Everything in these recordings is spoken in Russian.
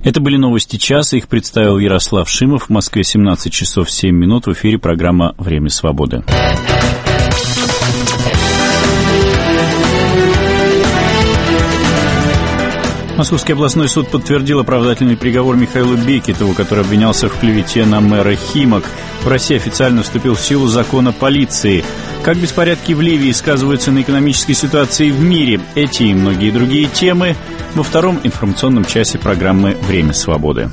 Это были новости часа. Их представил Ярослав Шимов. В Москве 17 часов 7 минут. В эфире программа «Время свободы». Московский областной суд подтвердил оправдательный приговор Михаилу Бекетову, который обвинялся в клевете на мэра Химок. В России официально вступил в силу закон о полиции. Как беспорядки в Ливии сказываются на экономической ситуации в мире? Эти и многие другие темы во втором информационном часе программы «Время свободы».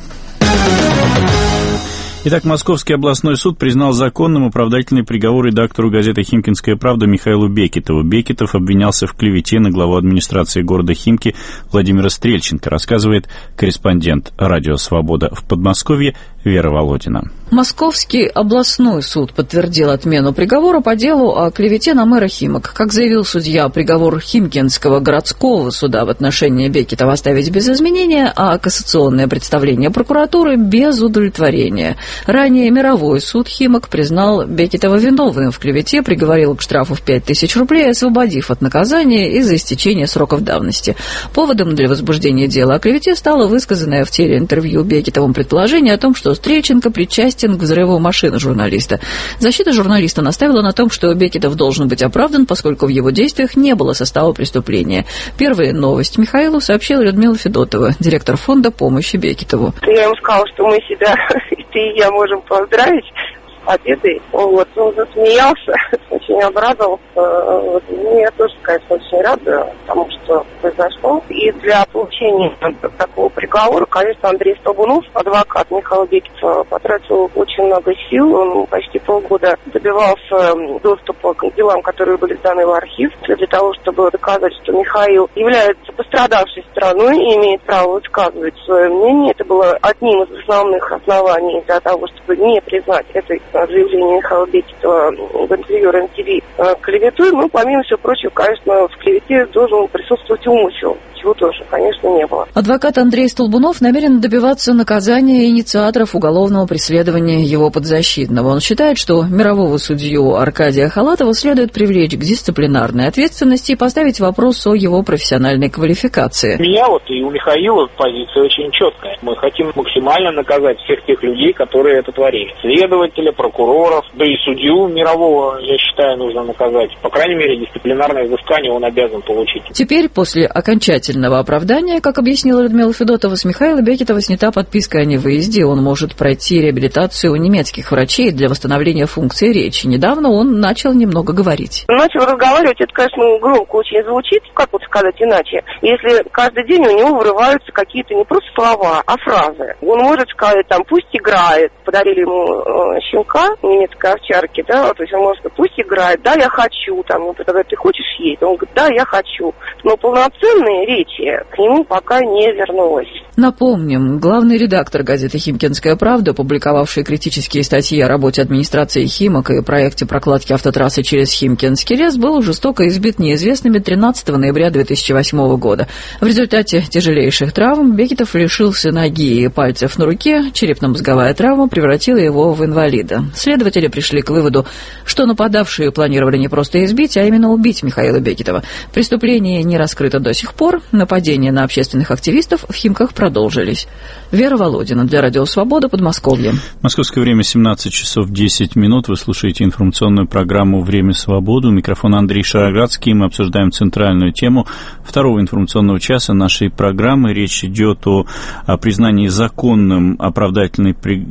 Итак, Московский областной суд признал законным оправдательный приговор редактору газеты «Химкинская правда» Михаилу Бекетову. Бекетов обвинялся в клевете на главу администрации города Химки Владимира Стрельченко, рассказывает корреспондент «Радио Свобода» в Подмосковье Вера Володина. Московский областной суд подтвердил отмену приговора по делу о клевете на мэра Химок. Как заявил судья, приговор Химкинского городского суда в отношении Бекетова оставить без изменения, а кассационное представление прокуратуры без удовлетворения. Ранее мировой суд Химок признал Бекетова виновным в клевете, приговорил к штрафу в 5000 рублей, освободив от наказания из-за истечения сроков давности. Поводом для возбуждения дела о клевете стало высказанное в телеинтервью Бекетовым предположение о том, что Стрельченко причастен к взрыву машины журналиста. Защита журналиста наставила на том, что Бекетов должен быть оправдан, поскольку в его действиях не было состава преступления. Первая новость Михаилу сообщила Людмила Федотова, директор фонда помощи Бекетову. Я ему сказала, что мы себя, ты и я, можем поздравить с победой. Вот, он засмеялся, очень обрадовался. Вот, я тоже, конечно, очень рада тому, что произошло. И для получения такого приговора, конечно, Андрей Столбунов, адвокат Михаила Бекетова, потратил очень много сил. Он почти полгода добивался доступа к делам, которые были сданы в архив, для того, чтобы доказать, что Михаил является пострадавшей стороной и имеет право высказывать свое мнение. Это было одним из основных оснований для того, чтобы не признать это заявление Михаила Бекетова в интервью РЕН-ТВ клеветой. Но, помимо всего прочего, конечно, в клевете должен присутствовать умысел, чего тоже, конечно, не было. Адвокат Андрей Столбунов намерен добиваться наказания инициаторов уголовного преследования его подзащитного. Он считает, что мирового судью Аркадия Халатова следует привлечь к дисциплинарной ответственности и поставить вопрос о его профессиональной квалификации. У меня и у Михаила позиция очень четкая. Мы хотим максимально наказать всех тех людей, которые это творили. Следователя, прокуроров, да и судью мирового, я считаю, нужно наказать. По крайней мере, дисциплинарное взыскание он обязан получить. Теперь, после окончательного оправдания, как объяснила Людмила Федотова, с Михаила Бекетова снята подписка о невыезде. Он может пройти реабилитацию у немецких врачей для восстановления функции речи. Недавно он начал немного говорить. Начал разговаривать, это, конечно, громко очень звучит, как вот сказать иначе. Если каждый день у него вырываются какие-то не просто слова, а фразы. Он может сказать, там, пусть играет. Подарили ему щенка немецкой овчарки, да, то есть он может сказать, пусть играет, да, я хочу, там, ему предлагают, ты хочешь есть? Он говорит, да, я хочу. Но полноценные речи к нему пока не вернулось. Напомним, главный редактор газеты «Химкинская правда», публиковавший критические статьи о работе администрации Химок и проекте прокладки автотрассы через Химкинский лес, был жестоко избит неизвестными 13 ноября 2008 года. В результате тяжелейших травм Бекетов лишился ноги и пальцев на руке, черепно-мозговая травма превратила его в инвалида. Следователи пришли к выводу, что нападавшие планировали не просто избить, а именно убить Михаила Бекетова. Преступление не раскрыто до сих пор, нападения на общественных активистов в Химках продолжились. Вера Володина для Радио Свобода, Подмосковье. Московское время 17 часов 10 минут. Вы слушаете информационную программу «Время свободы». У микрофона Андрей Шароградский. Мы обсуждаем центральную тему второго информационного часа нашей программы. Речь идет о признании законным оправдательного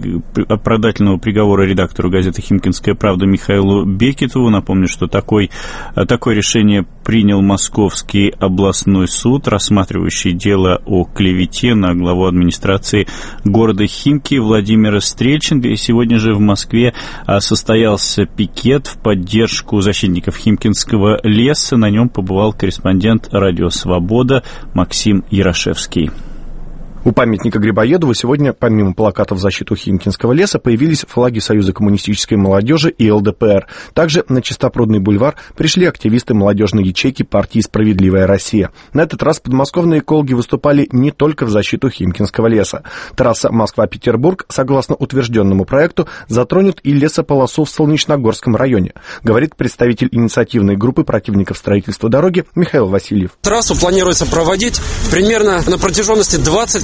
приговора редактору газеты «Химкинская правда» Михаилу Бекетову. Напомню, что такое решение принял Московский областной суд, рассматривающий дело о клевете на главу администрации города Химки Владимира Стрельченко. И сегодня же в Москве состоялся пикет в поддержку защитников Химкинского леса. На нем побывал корреспондент «Радио Свобода» Максим Ярошевский. У памятника Грибоедову сегодня, помимо плакатов в защиту Химкинского леса, появились флаги Союза коммунистической молодежи и ЛДПР. Также на Чистопрудный бульвар пришли активисты молодежной ячейки партии «Справедливая Россия». На этот раз подмосковные экологи выступали не только в защиту Химкинского леса. Трасса Москва-Петербург, согласно утвержденному проекту, затронет и лесополосу в Солнечногорском районе, говорит представитель инициативной группы противников строительства дороги Михаил Васильев. Трассу планируется проводить примерно на протяженности 20 километров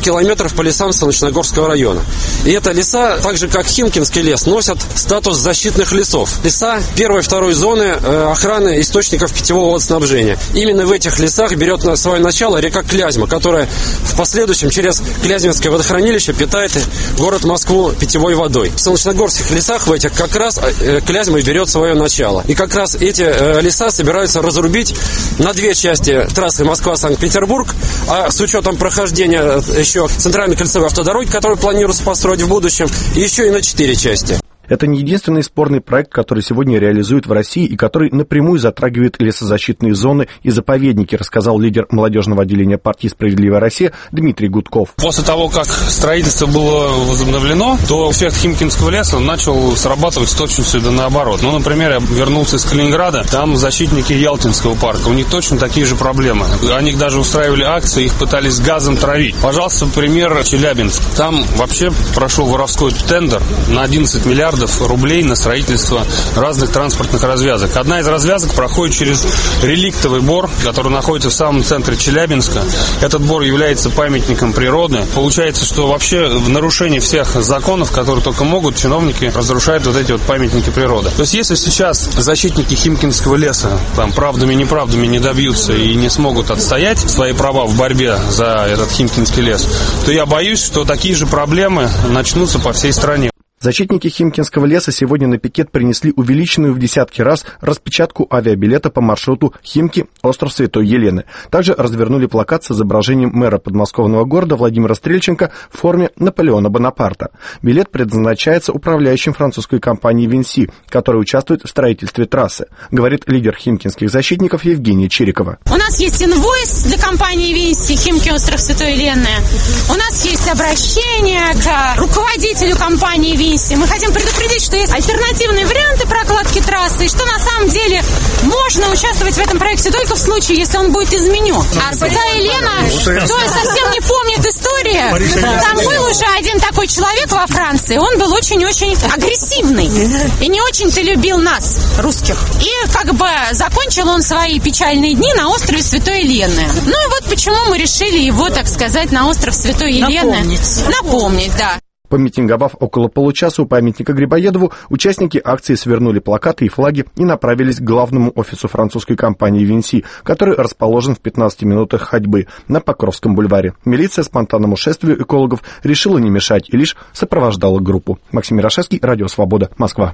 километров по лесам Солнечногорского района. И это леса, так же как Химкинский лес, носят статус защитных лесов. Леса первой и второй зоны охраны источников питьевого водоснабжения. Именно в этих лесах берет на свое начало река Клязьма, которая в последующем через Клязьминское водохранилище питает город Москву питьевой водой. В солнечногорских лесах в этих как раз Клязьма берет свое начало. И как раз эти леса собираются разрубить на две части трассы Москва-Санкт-Петербург, а с учетом прохождения еще центральной кольцевой автодороги, которую планируется построить в будущем, и еще и на 4 части. Это не единственный спорный проект, который сегодня реализуют в России и который напрямую затрагивает лесозащитные зоны и заповедники, рассказал лидер молодежного отделения партии «Справедливая Россия» Дмитрий Гудков. После того, как строительство было возобновлено, то эффект Химкинского леса начал срабатывать с точностью да наоборот. Ну, например, я вернулся из Калининграда, там защитники Ялтинского парка, у них точно такие же проблемы. Они даже устраивали акции, их пытались газом травить. Пожалуйста, пример Челябинск. Там вообще прошел воровской тендер на 11 миллиардов рублей на строительство разных транспортных развязок. Одна из развязок проходит через реликтовый бор, который находится в самом центре Челябинска. Этот бор является памятником природы. Получается, что вообще в нарушении всех законов, которые только могут, чиновники разрушают вот эти вот памятники природы. То есть, если сейчас защитники Химкинского леса там правдами-неправдами не добьются и не смогут отстоять свои права в борьбе за этот Химкинский лес, то я боюсь, что такие же проблемы начнутся по всей стране. Защитники Химкинского леса сегодня на пикет принесли увеличенную в десятки раз распечатку авиабилета по маршруту Химки, остров Святой Елены. Также развернули плакат с изображением мэра подмосковного города Владимира Стрельченко в форме Наполеона Бонапарта. Билет предназначается управляющим французской компанией «Винси», которая участвует в строительстве трассы, говорит лидер химкинских защитников Евгения Чирикова. У нас есть инвойс для компании «Винси», Химки, остров Святой Елены. У нас есть обращение к руководителю компании «Винси». Мы хотим предупредить, что есть альтернативные варианты прокладки трассы, и что на самом деле можно участвовать в этом проекте только в случае, если он будет изменен. А Святая Елена, кто совсем не помнит историю, там был уже один такой человек во Франции, он был очень-очень агрессивный и не очень-то любил нас, русских. И как бы закончил он свои печальные дни на острове Святой Елены. Ну и вот почему мы решили его, так сказать, на остров Святой Елены напомнить, да. Помитинговав около получаса у памятника Грибоедову, участники акции свернули плакаты и флаги и направились к главному офису французской компании «Винси», который расположен в 15 минутах ходьбы на Покровском бульваре. Милиция спонтанному шествию экологов решила не мешать и лишь сопровождала группу. Максим Ярошевский, Радио Свобода, Москва.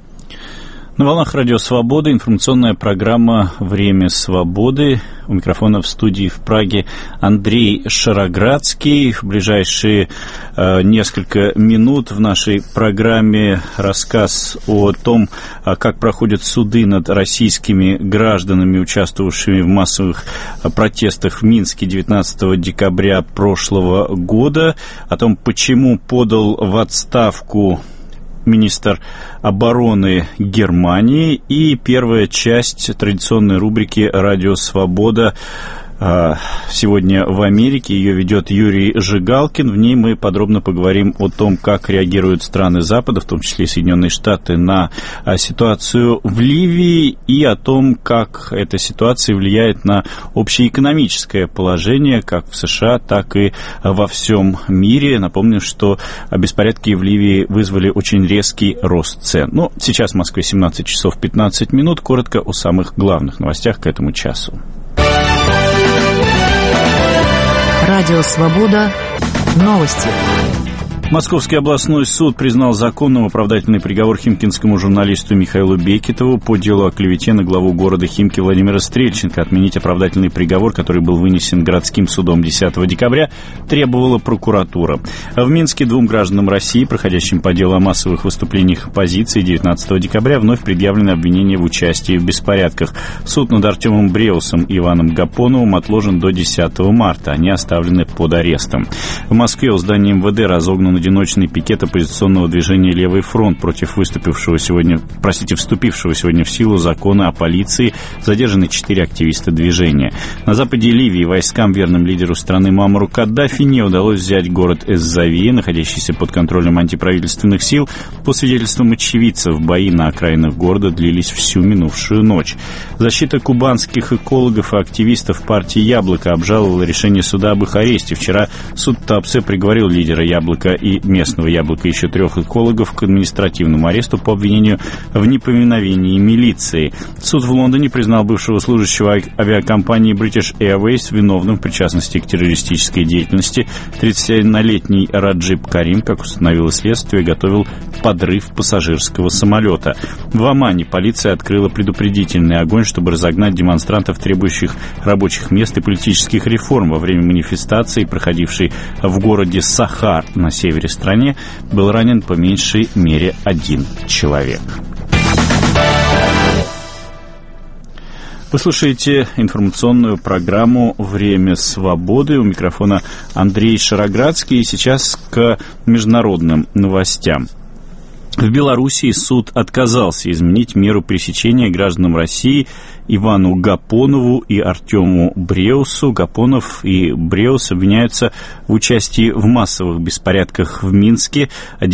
На волнах Радио Свобода информационная программа «Время свободы». У микрофона в студии в Праге Андрей Шароградский. В ближайшие несколько минут в нашей программе рассказ о том, как проходят суды над российскими гражданами, участвовавшими в массовых протестах в Минске 19 декабря прошлого года, о том, почему подал в отставку министр обороны Германии, и первая часть традиционной рубрики «Радио Свобода» сегодня в Америке. Ее ведет Юрий Жигалкин. В ней мы подробно поговорим о том, как реагируют страны Запада, в том числе Соединенные Штаты, на ситуацию в Ливии, и о том, как эта ситуация влияет на общеэкономическое положение как в США, так и во всем мире. Напомню, что беспорядки в Ливии вызвали очень резкий рост цен. Но сейчас в Москве 17 часов 15 минут. Коротко о самых главных новостях к этому часу. Радио «Свобода». Новости. Московский областной суд признал законным оправдательный приговор химкинскому журналисту Михаилу Бекетову по делу о клевете на главу города Химки Владимира Стрельченко. Отменить оправдательный приговор, который был вынесен городским судом 10 декабря, требовала прокуратура. В Минске двум гражданам России, проходящим по делу о массовых выступлениях оппозиции 19 декабря, вновь предъявлены обвинения в участии в беспорядках. Суд над Артемом Бреусом и Иваном Гапоновым отложен до 10 марта. Они оставлены под арестом. В Москве у здания МВД разогнаны одиночный пикет оппозиционного движения «Левый фронт» против вступившего сегодня в силу закона о полиции. Задержаны 4 активиста движения. На западе Ливии войскам, верным лидеру страны Муаммару Каддафи, не удалось взять город Эз-Завия, находящийся под контролем антиправительственных сил. По свидетельствам очевидцев, бои на окраинах города длились всю минувшую ночь. Защита кубанских экологов и активистов партии «Яблоко» обжаловала решение суда об их аресте. Вчера суд Туапсе приговорил лидера «Яблока» и местного «Яблока» еще 3 экологов к административному аресту по обвинению в неповиновении милиции. Суд в Лондоне признал бывшего служащего авиакомпании British Airways виновным в причастности к террористической деятельности. 31-летний Раджиб Карим, как установило следствие, готовил подрыв пассажирского самолета. В Омане полиция открыла предупредительный огонь, чтобы разогнать демонстрантов, требующих рабочих мест и политических реформ. Во время манифестации, проходившей в городе Сахар на севере страны, был ранен по меньшей мере 1 человек. Вы слушаете информационную программу «Время свободы». У микрофона Андрей Шароградский. И сейчас к международным новостям. В Белоруссии суд отказался изменить меру пресечения гражданам России Ивану Гапонову и Артему Бреусу. Гапонов и Бреус обвиняются в участии в массовых беспорядках в Минске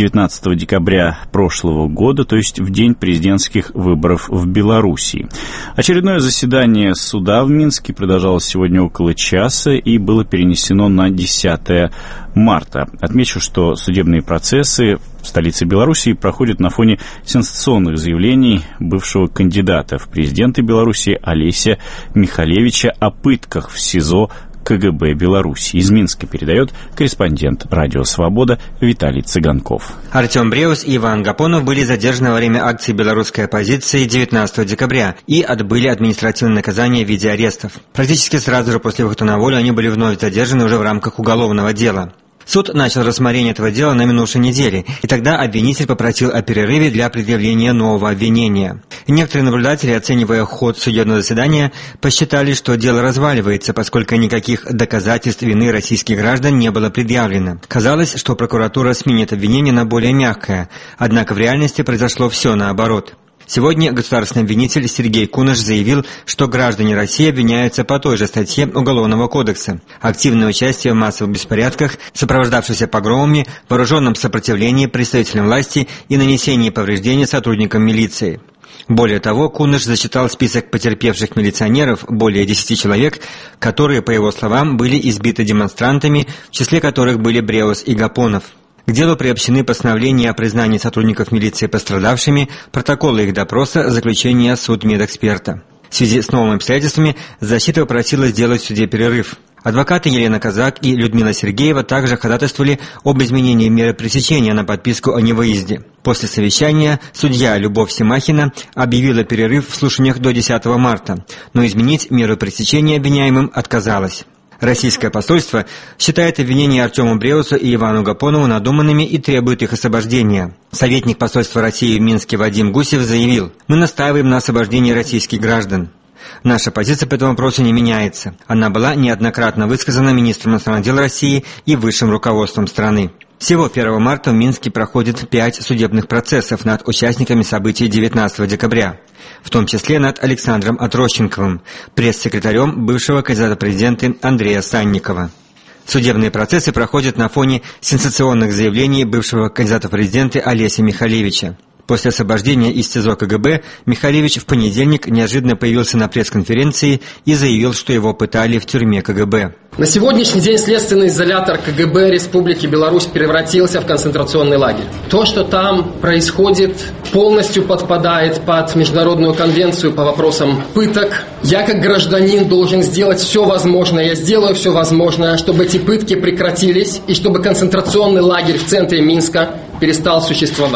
19 декабря прошлого года, то есть в день президентских выборов в Белоруссии. Очередное заседание суда в Минске продолжалось сегодня около часа и было перенесено на 10 марта. Отмечу, что судебные процессы в столице Белоруссии проходят на фоне сенсационных заявлений бывшего кандидата в президенты Беларуси Олеся Михалевича о пытках в СИЗО КГБ Беларуси. Из Минска передает корреспондент «Радио Свобода» Виталий Цыганков. Артем Бреус и Иван Гапонов были задержаны во время акции белорусской оппозиции 19 декабря и отбыли административное наказание в виде арестов. Практически сразу же после выхода на волю они были вновь задержаны уже в рамках уголовного дела. Суд начал рассмотрение этого дела на минувшей неделе, и тогда обвинитель попросил о перерыве для предъявления нового обвинения. Некоторые наблюдатели, оценивая ход судебного заседания, посчитали, что дело разваливается, поскольку никаких доказательств вины российских граждан не было предъявлено. Казалось, что прокуратура сменит обвинение на более мягкое, однако в реальности произошло все наоборот. Сегодня государственный обвинитель Сергей Куныш заявил, что граждане России обвиняются по той же статье Уголовного кодекса – активное участие в массовых беспорядках, сопровождавшихся погромами, вооруженном сопротивлении представителям власти и нанесении повреждений сотрудникам милиции. Более того, Куныш зачитал список потерпевших милиционеров, более 10 человек, которые, по его словам, были избиты демонстрантами, в числе которых были Бреус и Гапонов. К делу приобщены постановления о признании сотрудников милиции пострадавшими, протоколы их допроса, заключение судмедэксперта. В связи с новыми обстоятельствами защита попросила сделать в суде перерыв. Адвокаты Елена Казак и Людмила Сергеева также ходатайствовали об изменении меры пресечения на подписку о невыезде. После совещания судья Любовь Семахина объявила перерыв в слушаниях до 10 марта, но изменить меру пресечения обвиняемым отказалась. Российское посольство считает обвинения Артему Бреусу и Ивану Гапонову надуманными и требует их освобождения. Советник посольства России в Минске Вадим Гусев заявил: «Мы настаиваем на освобождении российских граждан. Наша позиция по этому вопросу не меняется. Она была неоднократно высказана министром иностранных дел России и высшим руководством страны». Всего 1 марта в Минске проходит 5 судебных процессов над участниками событий 19 декабря, в том числе над Александром Отрощенковым, пресс-секретарем бывшего кандидата в президенты Андрея Санникова. Судебные процессы проходят на фоне сенсационных заявлений бывшего кандидата в президенты Олеся Михалевича. После освобождения из СИЗО КГБ Михалевич в понедельник неожиданно появился на пресс-конференции и заявил, что его пытали в тюрьме КГБ. На сегодняшний день следственный изолятор КГБ Республики Беларусь превратился в концентрационный лагерь. То, что там происходит, полностью подпадает под Международную конвенцию по вопросам пыток. Я, как гражданин, должен сделать все возможное, я сделаю все возможное, чтобы эти пытки прекратились и чтобы концентрационный лагерь в центре Минска перестал существовать.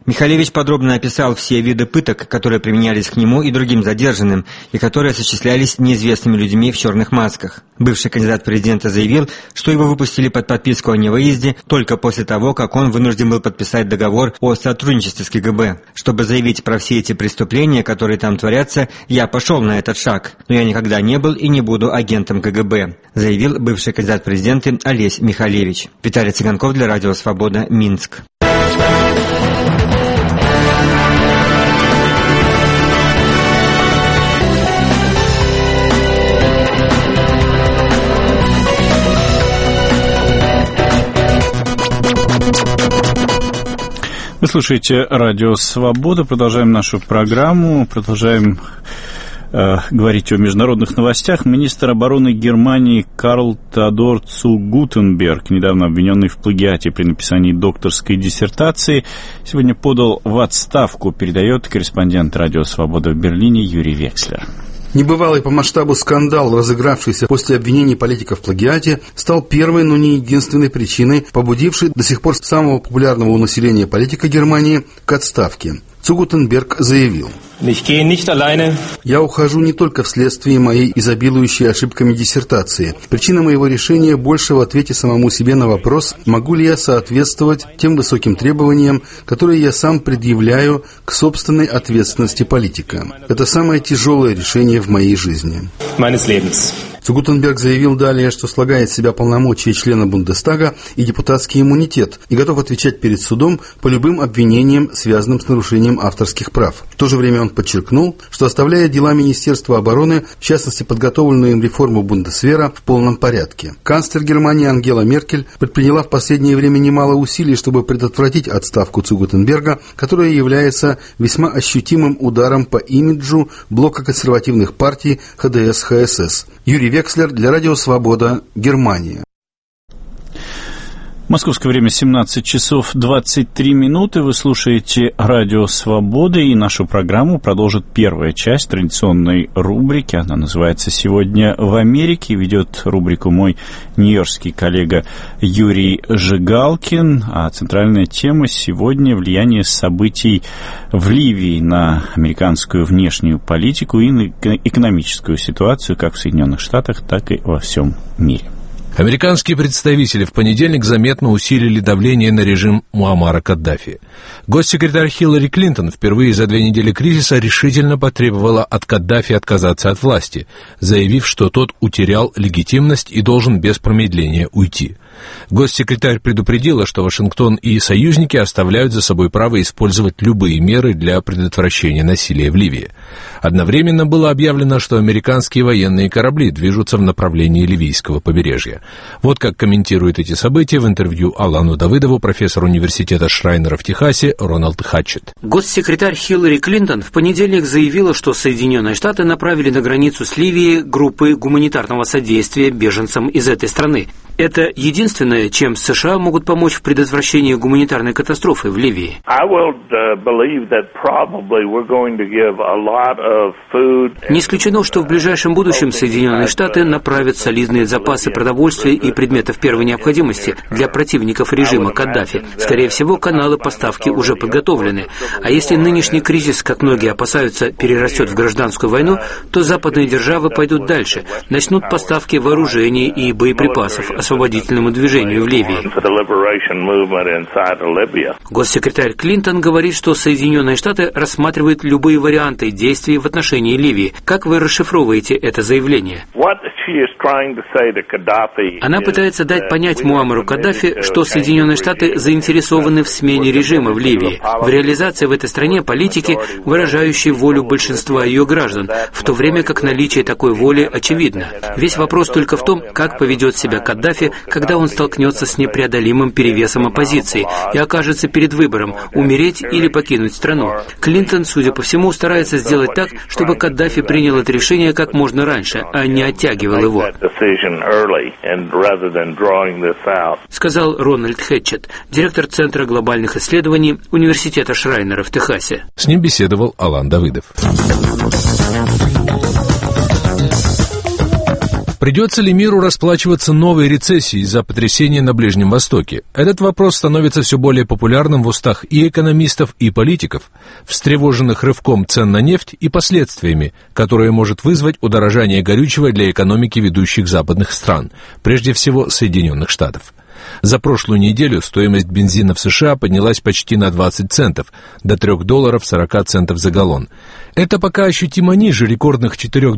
Михалевич подробно описал все виды пыток, которые применялись к нему и другим задержанным, и которые осуществлялись неизвестными людьми в черных масках. Бывший кандидат в президенты заявил, что его выпустили под подписку о невыезде только после того, как он вынужден был подписать договор о сотрудничестве с КГБ. Чтобы заявить про все эти преступления, которые там творятся, я пошел на этот шаг, но я никогда не был и не буду агентом КГБ, заявил бывший кандидат в президенты Олесь Михалевич. Виталий Цыганков для Радио Свобода, Минск. Вы слушаете Радио Свобода, продолжаем нашу программу, продолжаем говорить о международных новостях. Министр обороны Германии Карл Теодор Цу Гутенберг, недавно обвиненный в плагиате при написании докторской диссертации, сегодня подал в отставку, передает корреспондент Радио Свобода в Берлине Юрий Векслер. Небывалый по масштабу скандал, разыгравшийся после обвинений политиков в плагиате, стал первой, но не единственной причиной, побудившей до сих пор самого популярного у населения политика Германии к отставке. Цу Гутенберг заявил: «Я ухожу не только вследствие моей изобилующей ошибками диссертации. Причина моего решения больше в ответе самому себе на вопрос, могу ли я соответствовать тем высоким требованиям, которые я сам предъявляю к собственной ответственности политика. Это самое тяжелое решение в моей жизни». Цу Гутенберг заявил далее, что слагает в себя полномочия члена Бундестага и депутатский иммунитет и готов отвечать перед судом по любым обвинениям, связанным с нарушением авторских прав. В то же время он подчеркнул, что оставляет дела Министерства обороны, в частности подготовленную им реформу Бундесвера, в полном порядке. Канцлер Германии Ангела Меркель предприняла в последнее время немало усилий, чтобы предотвратить отставку Цу Гутенберга, которая является весьма ощутимым ударом по имиджу блока консервативных партий ХДС-ХСС. Юрий Векслер для Радио Свобода, Германия. Московское время 17 часов 23 минуты. Вы слушаете Радио Свобода, и нашу программу продолжит первая часть традиционной рубрики. Она называется «Сегодня в Америке». Ведет рубрику мой нью-йоркский коллега Юрий Жигалкин. А центральная тема сегодня — влияние событий в Ливии на американскую внешнюю политику и на экономическую ситуацию как в Соединенных Штатах, так и во всем мире. Американские представители в понедельник заметно усилили давление на режим Муаммара Каддафи. Госсекретарь Хиллари Клинтон впервые за 2 недели кризиса решительно потребовала от Каддафи отказаться от власти, заявив, что тот утерял легитимность и должен без промедления уйти. Госсекретарь предупредила, что Вашингтон и союзники оставляют за собой право использовать любые меры для предотвращения насилия в Ливии. Одновременно было объявлено, что американские военные корабли движутся в направлении ливийского побережья. Вот как комментирует эти события в интервью Алану Давыдову профессор университета Шрайнера в Техасе Рональд Хатчетт. Госсекретарь Хиллари Клинтон в понедельник заявила, что Соединенные Штаты направили на границу с Ливией группы гуманитарного содействия беженцам из этой страны. Это единственное, чем США могут помочь в предотвращении гуманитарной катастрофы в Ливии. Не исключено, что в ближайшем будущем Соединенные Штаты направят солидные запасы продовольствия и предметов первой необходимости для противников режима Каддафи. Скорее всего, каналы поставки уже подготовлены. А если нынешний кризис, как многие опасаются, перерастет в гражданскую войну, то западные державы пойдут дальше, начнут поставки вооружений и боеприпасов освободительному движению в Ливии. Госсекретарь Клинтон говорит, что Соединенные Штаты рассматривают любые варианты действий в отношении Ливии. Как вы расшифровываете это заявление? Она пытается дать понять Муаммару Каддафи, что Соединенные Штаты заинтересованы в смене режима в Ливии, в реализации в этой стране политики, выражающей волю большинства ее граждан, в то время как наличие такой воли очевидно. Весь вопрос только в том, как поведет себя Каддафи, когда он столкнется с непреодолимым перевесом оппозиции и окажется перед выбором – умереть или покинуть страну. Клинтон, судя по всему, старается сделать так, чтобы Каддафи принял это решение как можно раньше, а не оттягивал его. Сказал Рональд Хатчетт, директор Центра глобальных исследований Университета Шрайнера в Техасе. С ним беседовал Алан Давыдов. Придется ли миру расплачиваться новой рецессией из-за потрясения на Ближнем Востоке? Этот вопрос становится все более популярным в устах и экономистов, и политиков, встревоженных рывком цен на нефть и последствиями, которые может вызвать удорожание горючего для экономики ведущих западных стран, прежде всего Соединенных Штатов. За прошлую неделю стоимость бензина в США поднялась почти на 20 центов, до $3.40 за галлон. Это пока ощутимо ниже рекордных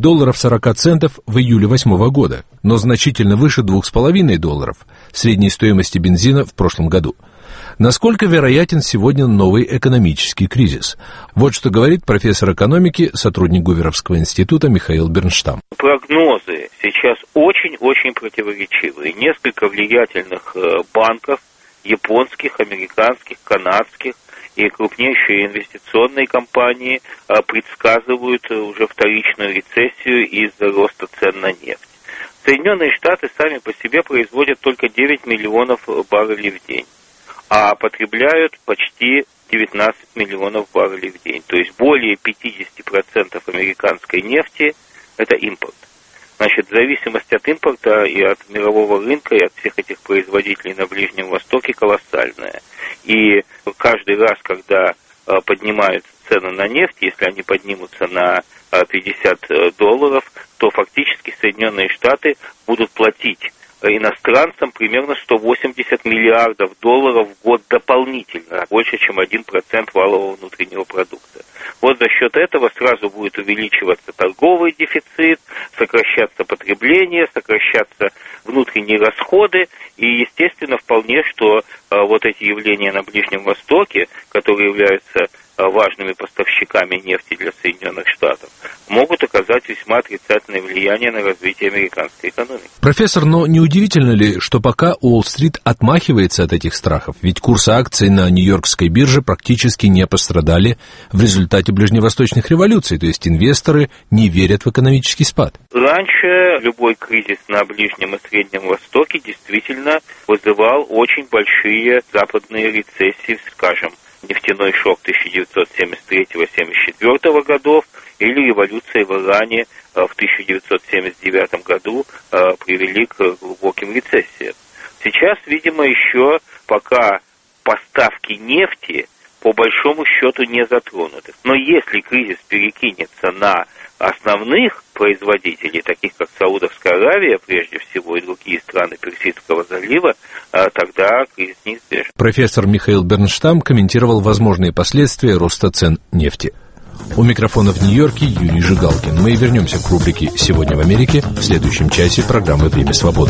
$4.40 в июле 2008 года, но значительно выше $2,5 средней стоимости бензина в прошлом году. Насколько вероятен сегодня новый экономический кризис? Вот что говорит профессор экономики, сотрудник Гуверовского института Михаил Бернштам. Прогнозы сейчас очень-очень противоречивые. Несколько влиятельных банков, японских, американских, канадских и крупнейшие инвестиционные компании предсказывают уже вторичную рецессию из-за роста цен на нефть. Соединенные Штаты сами по себе производят только 9 миллионов баррелей в день, а потребляют почти 19 миллионов баррелей в день. То есть более 50% американской нефти – это импорт. Значит, зависимость от импорта и от мирового рынка, и от всех этих производителей на Ближнем Востоке колоссальная. И каждый раз, когда поднимаются цены на нефть, если они поднимутся на $50, то фактически Соединенные Штаты будут платить иностранцам примерно 180 миллиардов долларов в год дополнительно, больше, чем 1% валового внутреннего продукта. Вот за счет этого сразу будет увеличиваться торговый дефицит, сокращаться потребление, сокращаться внутренние расходы, и, естественно, вполне, что вот эти явления на Ближнем Востоке, которые являются важными поставщиками нефти для Соединенных Штатов, могут оказать весьма отрицательное влияние на развитие американской экономики. Профессор, но неудивительно ли, что пока Уолл-стрит отмахивается от этих страхов, ведь курсы акций на Нью-Йоркской бирже практически не пострадали в результате ближневосточных революций, то есть инвесторы не верят в экономический спад? Раньше любой кризис на Ближнем и Среднем Востоке действительно вызывал очень большие западные рецессии, скажем, нефтяной шок 1973-1974 годов или революция в Иране в 1979 году привели к глубоким рецессиям. Сейчас, видимо, еще пока поставки нефти по большому счету не затронуты. Но если кризис перекинется на основных производителей, таких как Саудовская Аравия, прежде всего, и другие страны Персидского залива, тогда кризис неизбежен. Профессор Михаил Бернштам комментировал возможные последствия роста цен нефти. У микрофона в Нью-Йорке Юрий Жигалкин. Мы вернемся к рубрике «Сегодня в Америке» в следующем часе программы «Время свободы».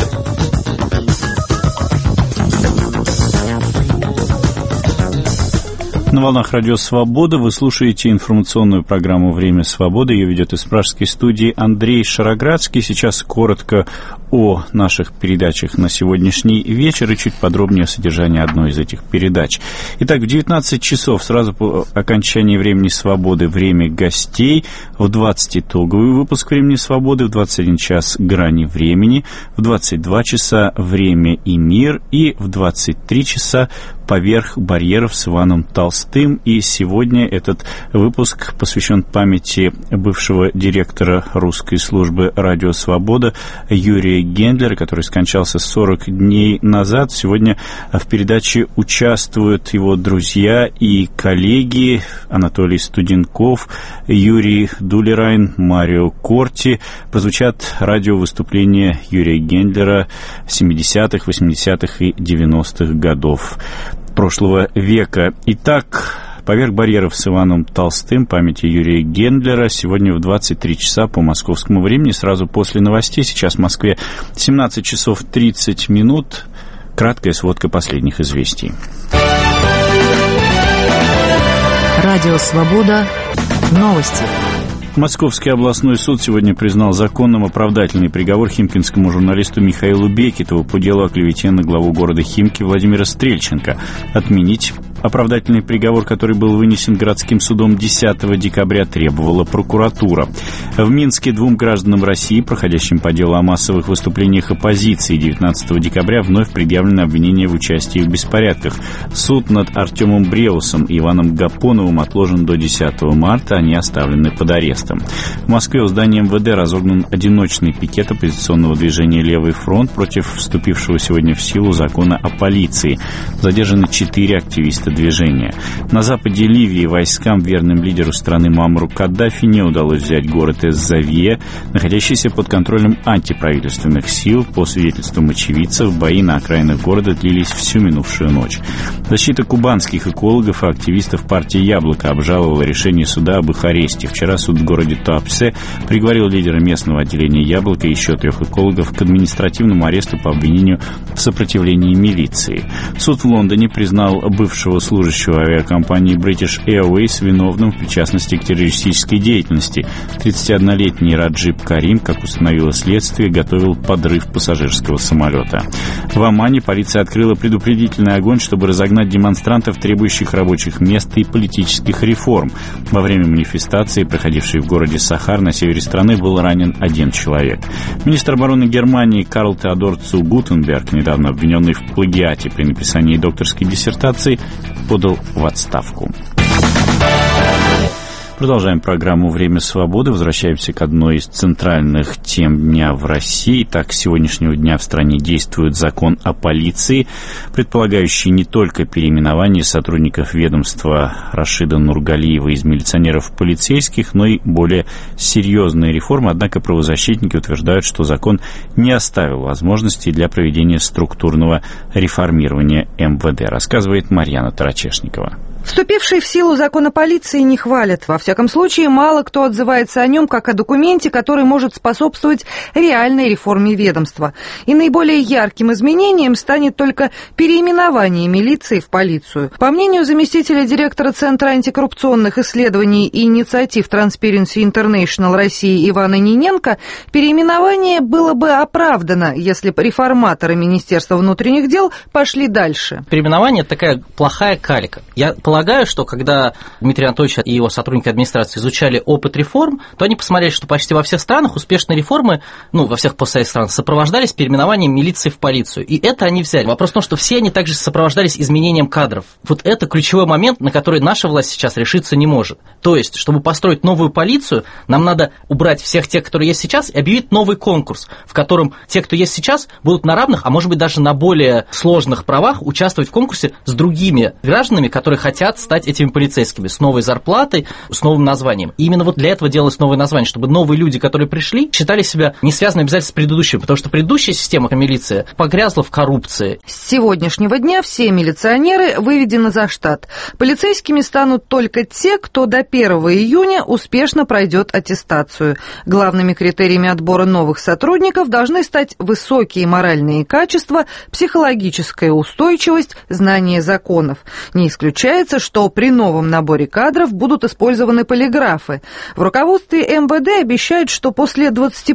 На волнах Радио Свобода вы слушаете информационную программу «Время свободы». Ее ведет из пражской студии Андрей Шароградский. Сейчас коротко о наших передачах на сегодняшний вечер и чуть подробнее о содержании одной из этих передач. Итак, в 19 часов, сразу по окончании «Времени свободы», время гостей. В 20 итоговый выпуск «Времени свободы», в 21 час «Грани времени», в 22 часа «Время и мир» и в 23 часа «Поверх барьеров» с Иваном Толстым. И сегодня этот выпуск посвящен памяти бывшего директора русской службы «Радио Свобода» Юрия Гендлера, который скончался 40 дней назад. Сегодня в передаче участвуют его друзья и коллеги Анатолий Студенков, Юрий Дулерайн, Марио Корти. Прозвучат радиовыступления Юрия Гендлера 70-х, 80-х и 90-х годов прошлого века. Итак, «Поверх барьеров» с Иваном Толстым, памяти Юрия Гендлера, сегодня в 23 часа по московскому времени, сразу после новостей. Сейчас в Москве 17 часов 30 минут. Краткая сводка последних известий. Радио «Свобода». Новости. Московский областной суд сегодня признал законным оправдательный приговор химкинскому журналисту Михаилу Бекетову по делу о клевете на главу города Химки Владимира Стрельченко. Отменить Оправдательный приговор, который был вынесен городским судом 10 декабря, требовала прокуратура. В Минске 2 гражданам России, проходящим по делу о массовых выступлениях оппозиции, 19 декабря вновь предъявлено обвинение в участии в беспорядках. Суд над Артемом Бреусом и Иваном Гапоновым отложен до 10 марта, они оставлены под арестом. В Москве у здания МВД разогнан одиночный пикет оппозиционного движения «Левый фронт» против вступившего сегодня в силу закона о полиции. Задержаны 4 активиста движения. На западе Ливии войскам, верным лидеру страны Муаммару Каддафи, не удалось взять город Эс-Завье, находящийся под контролем антиправительственных сил. По свидетельствам очевидцев, бои на окраинах города длились всю минувшую ночь. Защита кубанских экологов и активистов партии «Яблоко» обжаловала решение суда об их аресте. Вчера суд в городе Туапсе приговорил лидера местного отделения «Яблоко» и еще 3 экологов к административному аресту по обвинению в сопротивлении милиции. Суд в Лондоне признал бывшего служащего авиакомпании British Airways виновным в причастности к террористической деятельности. 31-летний Раджиб Карим, как установило следствие, готовил подрыв пассажирского самолета. В Омане полиция открыла предупредительный огонь, чтобы разогнать демонстрантов, требующих рабочих мест и политических реформ. Во время манифестации, проходившей в городе Сахар на севере страны, был ранен 1 человек. Министр обороны Германии Карл Теодор Цу Гутенберг, недавно обвиненный в плагиате при написании докторской диссертации, подал в отставку. Продолжаем программу «Время свободы». Возвращаемся к одной из центральных тем дня в России. Так, с сегодняшнего дня в стране действует закон о полиции, предполагающий не только переименование сотрудников ведомства Рашида Нургалиева из милиционеров в полицейских, но и более серьезные реформы. Однако правозащитники утверждают, что закон не оставил возможностей для проведения структурного реформирования МВД, рассказывает Марьяна Тарачешникова. Вступивший в силу закон о полиции не хвалят. Во всяком случае, мало кто отзывается о нем как о документе, который может способствовать реальной реформе ведомства. И наиболее ярким изменением станет только переименование милиции в полицию. По мнению заместителя директора Центра антикоррупционных исследований и инициатив Transparency International России Ивана Ниненко, переименование было бы оправдано, если бы реформаторы Министерства внутренних дел пошли дальше. Переименование – это такая плохая калька. Я полагаю, что когда Дмитрий Анатольевич и его сотрудники администрации изучали опыт реформ, то они посмотрели, что почти во всех странах успешные реформы, во всех постсоветских странах, сопровождались переименованием милиции в полицию. И это они взяли. Вопрос в том, что все они также сопровождались изменением кадров. Вот это ключевой момент, на который наша власть сейчас решиться не может. То есть, чтобы построить новую полицию, нам надо убрать всех тех, которые есть сейчас, и объявить новый конкурс, в котором те, кто есть сейчас, будут на равных, а может быть даже на более сложных правах участвовать в конкурсе с другими гражданами, которые хотят стать этими полицейскими, с новой зарплатой, с новым названием. И именно вот для этого делалось новое название, чтобы новые люди, которые пришли, считали себя не связанными обязательно с предыдущими, потому что предыдущая система милиции погрязла в коррупции. С сегодняшнего дня все милиционеры выведены за штат. Полицейскими станут только те, кто до 1 июня успешно пройдет аттестацию. Главными критериями отбора новых сотрудников должны стать высокие моральные качества, психологическая устойчивость, знание законов. Не исключается, что при новом наборе кадров будут использованы полиграфы. В руководстве МВД обещают, что после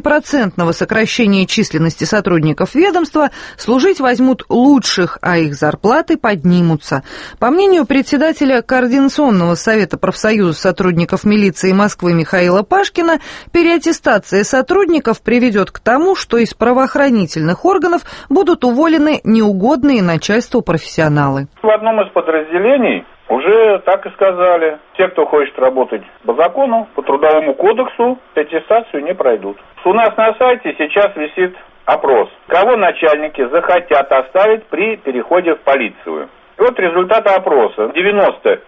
20% сокращения численности сотрудников ведомства служить возьмут лучших, а их зарплаты поднимутся. По мнению председателя Координационного совета профсоюза сотрудников милиции Москвы Михаила Пашкина, переаттестация сотрудников приведет к тому, что из правоохранительных органов будут уволены неугодные начальству профессионалы. В одном из подразделений уже так и сказали. Те, кто хочет работать по закону, по трудовому кодексу, аттестацию не пройдут. У нас на сайте сейчас висит опрос. Кого начальники захотят оставить при переходе в полицию. И вот результаты опроса. 90,8%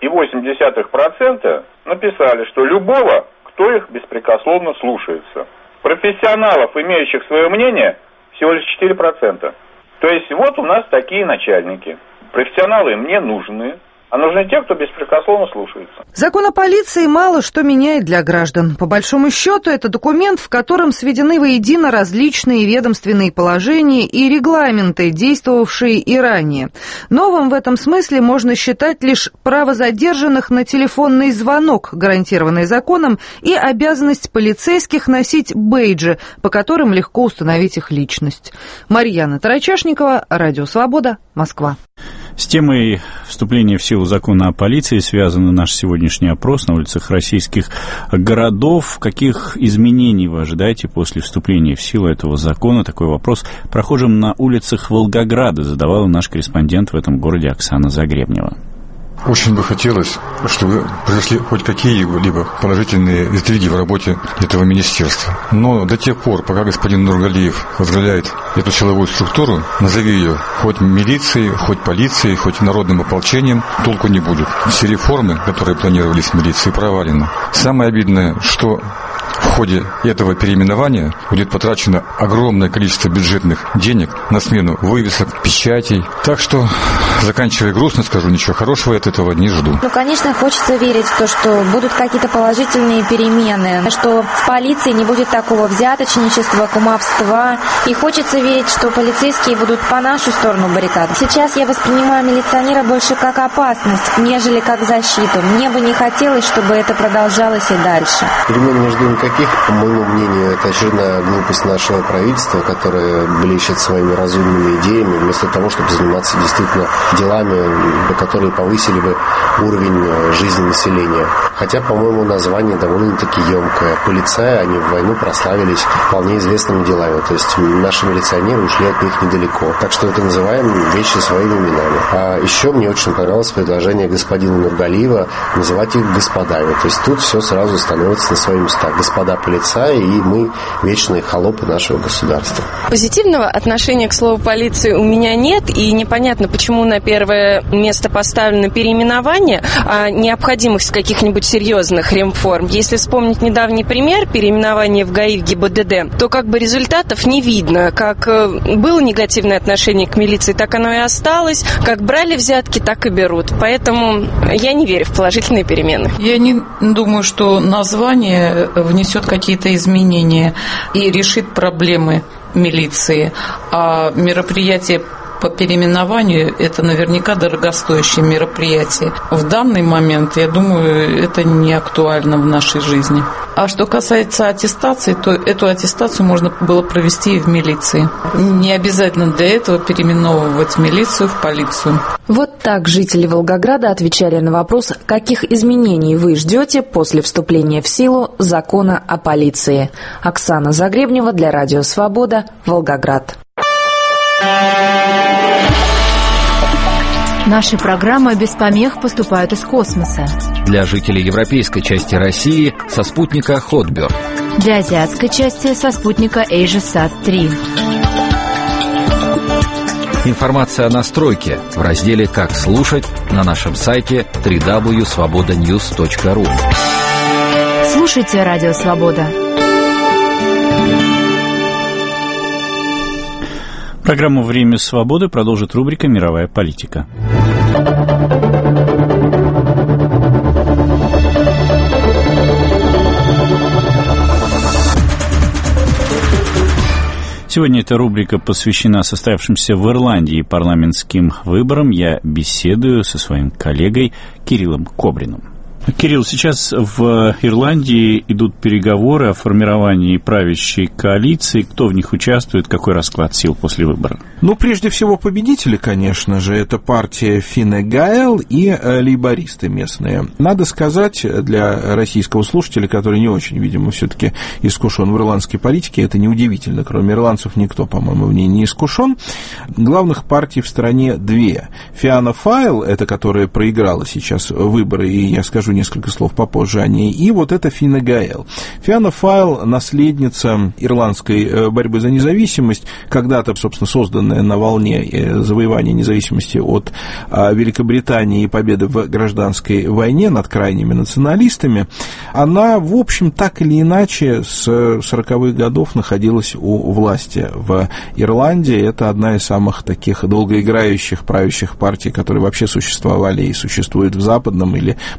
написали, что любого, кто их беспрекословно слушается. Профессионалов, имеющих свое мнение, всего лишь 4%. То есть вот у нас такие начальники. Профессионалы им не нужны. А нужны те, кто беспрекословно слушается. Закон о полиции мало что меняет для граждан. По большому счету, это документ, в котором сведены воедино различные ведомственные положения и регламенты, действовавшие и ранее. Новым в этом смысле можно считать лишь право задержанных на телефонный звонок, гарантированный законом, и обязанность полицейских носить бейджи, по которым легко установить их личность. Марьяна Тарачешникова, Радио Свобода, Москва. С темой вступления в силу закона о полиции связан наш сегодняшний опрос на улицах российских городов. Каких изменений вы ожидаете после вступления в силу этого закона? Такой вопрос прохожим на улицах Волгограда задавала наш корреспондент в этом городе Оксана Загребнева. Очень бы хотелось, чтобы произошли хоть какие-либо положительные сдвиги в работе этого министерства. Но до тех пор, пока господин Нургалиев возглавляет эту силовую структуру, назови ее хоть милицией, хоть полицией, хоть народным ополчением, толку не будет. Все реформы, которые планировались в милиции, провалены. Самое обидное, что в ходе этого переименования будет потрачено огромное количество бюджетных денег на смену вывесок, печатей. Так что, заканчивая грустно, скажу, ничего хорошего я от этого не жду. Конечно, хочется верить в то, что будут какие-то положительные перемены, что в полиции не будет такого взяточничества, кумовства. И хочется верить, что полицейские будут по нашу сторону баррикад. Сейчас я воспринимаю милиционера больше как опасность, нежели как защиту. Мне бы не хотелось, чтобы это продолжалось и дальше. Перемен не жду никаких. По моему мнению, это очередная глупость нашего правительства, которое блещет своими разумными идеями, вместо того, чтобы заниматься действительно делами, которые повысили бы уровень жизни населения. Хотя, по-моему, название довольно-таки емкое. Полицаи, они в войну прославились вполне известными делами. То есть наши милиционеры ушли от них недалеко. Так что это называем вещи своими именами. А еще мне очень понравилось предложение господина Нургалиева называть их господами. То есть тут все сразу становится на свои места. Господа полицаи, и мы вечные холопы нашего государства. Позитивного отношения к слову полиции у меня нет, и непонятно, почему на первое место поставлено переименование, а необходимых каких-нибудь серьезных реформ. Если вспомнить недавний пример переименования в ГАИ в ГИБДД, то как бы результатов не видно. Как было негативное отношение к милиции, так оно и осталось. Как брали взятки, так и берут. Поэтому я не верю в положительные перемены. Я не думаю, что название внесет какие-то изменения и решит проблемы милиции. А мероприятие по переименованию – это наверняка дорогостоящее мероприятие. В данный момент, я думаю, это не актуально в нашей жизни. А что касается аттестации, то эту аттестацию можно было провести и в милиции. Не обязательно для этого переименовывать милицию в полицию. Вот так жители Волгограда отвечали на вопрос, каких изменений вы ждете после вступления в силу закона о полиции. Оксана Загребнева для Радио Свобода, Волгоград. Наши программы без помех поступают из космоса. Для жителей европейской части России со спутника Хотбер. Для азиатской части со спутника AsiaSat-3. Информация о настройке в разделе «Как слушать» на нашем сайте www.svobodanews.ru. Слушайте Радио Свобода. Программу «Время свободы» продолжит рубрика «Мировая политика». Сегодня эта рубрика посвящена состоявшимся в Ирландии парламентским выборам. Я беседую со своим коллегой Кириллом Кобриным. Кирилл, сейчас в Ирландии идут переговоры о формировании правящей коалиции. Кто в них участвует, какой расклад сил после выборов? Ну, прежде всего, победители, конечно же, это партия Фине Гаэл и лейбористы местные. Надо сказать, для российского слушателя, который не очень, видимо, все-таки искушен в ирландской политике, это неудивительно. Кроме ирландцев никто, по-моему, в ней не искушен. Главных партий в стране две. Фианна Файл, это которая проиграла сейчас выборы, и я скажу несколько слов попозже о ней, и вот это Фине Гаэл. Фианна Файл, наследница ирландской борьбы за независимость, когда-то, собственно, созданная на волне завоевания независимости от Великобритании и победы в гражданской войне над крайними националистами, она, в общем, так или иначе с 40-х годов находилась у власти в Ирландии. Это одна из самых таких долгоиграющих правящих партий, которые вообще существовали и существуют в западном или, можно даже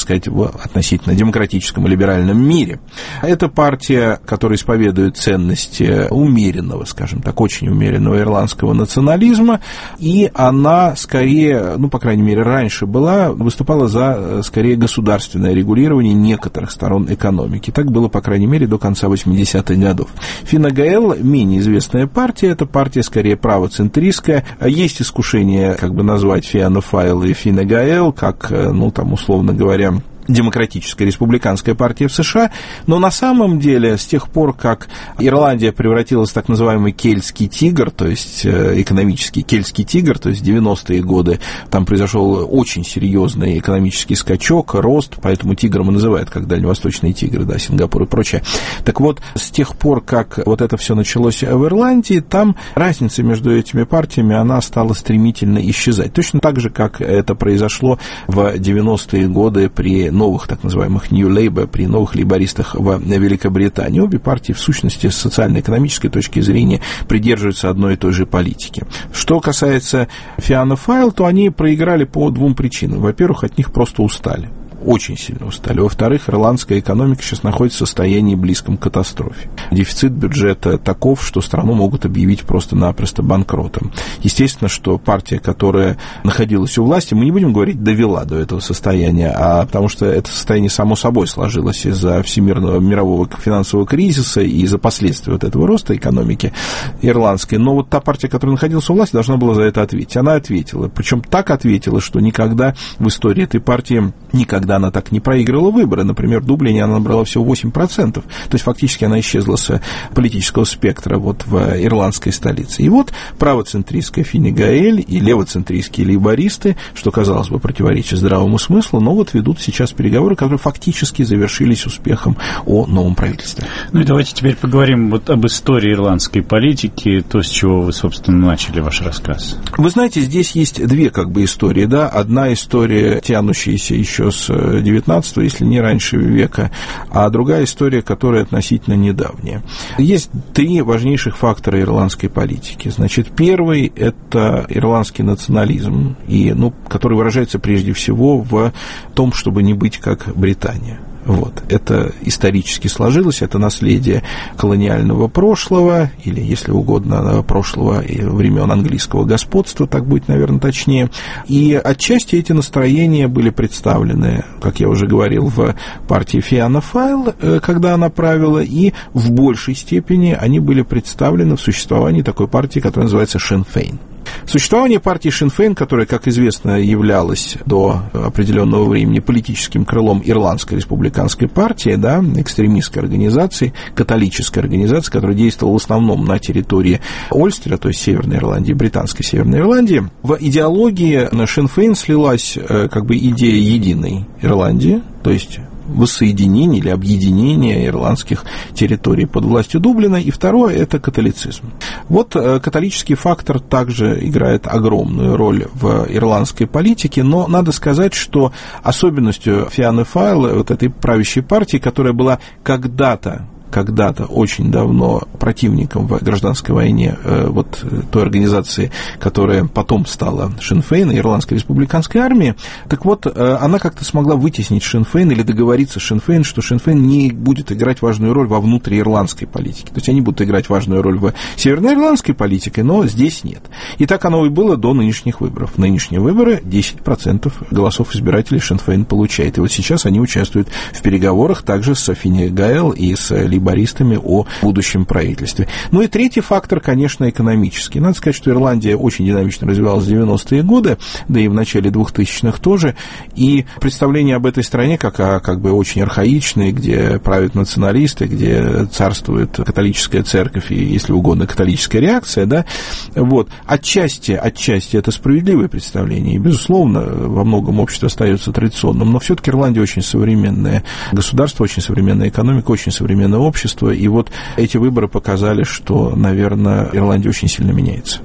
сказать, в относительно демократическом и либеральном мире. Это партия, которая исповедует ценности умеренного, скажем так, очень умеренного ирландского национализма, и она скорее, ну, по крайней мере, раньше выступала за, скорее, государственное регулирование некоторых сторон экономики. Так было, по крайней мере, до конца 80-х годов. Фина Гаэл менее известная партия, это партия, скорее, правоцентристская. Есть искушение, как бы назвать Фианна Файл и Фина Гаэл, как, ну, там, условно говоря, демократическая республиканская партия в США, но на самом деле с тех пор, как Ирландия превратилась в так называемый кельтский тигр, то есть экономический кельтский тигр, то есть 90-е годы, там произошел очень серьезный экономический скачок, рост, поэтому тигром и называют, как дальневосточные тигры, да, Сингапур и прочее. Так вот, с тех пор, как вот это все началось в Ирландии, там разница между этими партиями, она стала стремительно исчезать. Точно так же, как это произошло в 90-е годы при новых, так называемых New Labour, при новых лейбористах в Великобритании. Обе партии, в сущности, с социально-экономической точки зрения придерживаются одной и той же политики. Что касается Фианна Файл, то они проиграли по двум причинам. Во-первых, от них просто устали. Очень сильно устали. Во-вторых, ирландская экономика сейчас находится в состоянии близком к катастрофе. Дефицит бюджета таков, что страну могут объявить просто-напросто банкротом. Естественно, что партия, которая находилась у власти, мы не будем говорить, довела до этого состояния, а потому что это состояние само собой сложилось из-за всемирного мирового финансового кризиса и из-за последствий вот этого роста экономики ирландской. Но вот та партия, которая находилась у власти, должна была за это ответить. Она ответила. Причем так ответила, что никогда в истории этой партии она так не проигрывала выборы. Например, в Дублине она набрала всего 8%. То есть, фактически, она исчезла с политического спектра вот в ирландской столице. И вот правоцентристская Фина Гаэль и левоцентристские лейбористы, что, казалось бы, противоречит здравому смыслу, но вот ведут сейчас переговоры, которые фактически завершились успехом о новом правительстве. Ну и давайте теперь поговорим вот об истории ирландской политики, то, с чего вы, собственно, начали ваш рассказ. Вы знаете, здесь есть две как бы истории, да. Одна история, тянущаяся еще с 19-го, если не раньше века, а другая история, которая относительно недавняя. Есть три важнейших фактора ирландской политики. Значит, первый – это ирландский национализм, который выражается прежде всего в том, чтобы не быть как Британия. Вот. Это исторически сложилось, это наследие колониального прошлого, или, если угодно, прошлого времен английского господства, так будет, наверное, точнее. И отчасти эти настроения были представлены, как я уже говорил, в партии Фианна Файл, когда она правила, и в большей степени они были представлены в существовании такой партии, которая называется Сinn Féin. Существование партии Sinn Féin, которая, как известно, являлась до определенного времени политическим крылом Ирландской республиканской партии, да, экстремистской организации, католической организации, которая действовала в основном на территории Ольстера, то есть Северной Ирландии, британской Северной Ирландии, в идеологии Sinn Féin слилась как бы идея единой Ирландии, то есть воссоединение или объединение ирландских территорий под властью Дублина, и второе – это католицизм. Вот католический фактор также играет огромную роль в ирландской политике, но надо сказать, что особенностью Фианны Файл, вот этой правящей партии, которая была когда-то очень давно противником в гражданской войне вот той организации, которая потом стала Sinn Féin, Ирландской республиканской армии, так вот, она как-то смогла вытеснить Sinn Féin или договориться с Sinn Féin, что Sinn Féin не будет играть важную роль во внутриирландской политике. То есть они будут играть важную роль в северноирландской политике, но здесь нет. И так оно и было до нынешних выборов. Нынешние выборы 10% голосов избирателей Sinn Féin получает. И вот сейчас они участвуют в переговорах также с Финой Гаэл и с лейбористами о будущем правительстве. Ну и третий фактор, конечно, экономический. Надо сказать, что Ирландия очень динамично развивалась в 90-е годы, да и в начале 2000-х тоже, и представление об этой стране как бы очень архаичной, где правят националисты, где царствует католическая церковь и, если угодно, католическая реакция, да, вот, отчасти это справедливое представление, и, безусловно, во многом общество остается традиционным, но все-таки Ирландия очень современное государство, очень современная экономика, очень современное общество, и вот эти выборы показали, что, наверное, Ирландия очень сильно меняется.